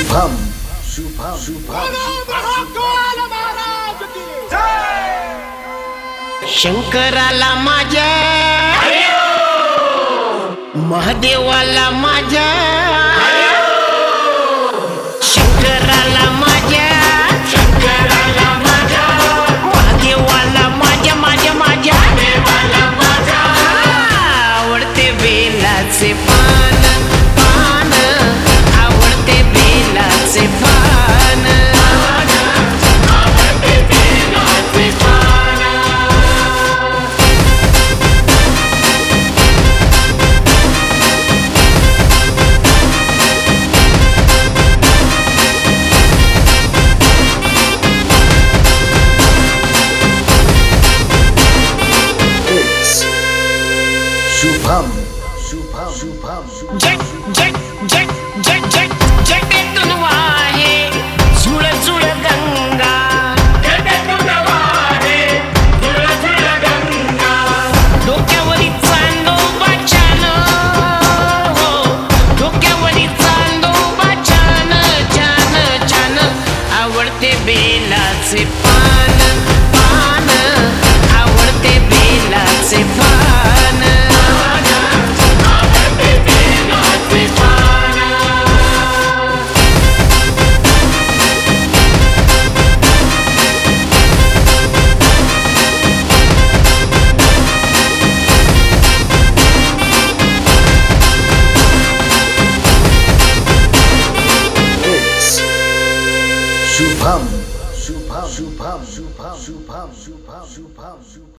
शुभम शुभम शुभम शंकराला माझ्या महादेवाला माझ्या शंकराला माझ्या महादेवाला माझ्या माझ्या माझ्या आवडते बेलाचे पान पान आवडते बेलाचे पान शुभम शुभम शुभम जग जग जग जग जग जगेतून वाहे झुळ झुळ गंगा डोक्यावरी चांदोबा छान हो डोक्यावरी चांदोबा छान छान छान आवडते बेलाचे पान पान आवडते बेलाचे पान शुभम शुभम शुभम शुभम शुभम शुभम शुभम शुभम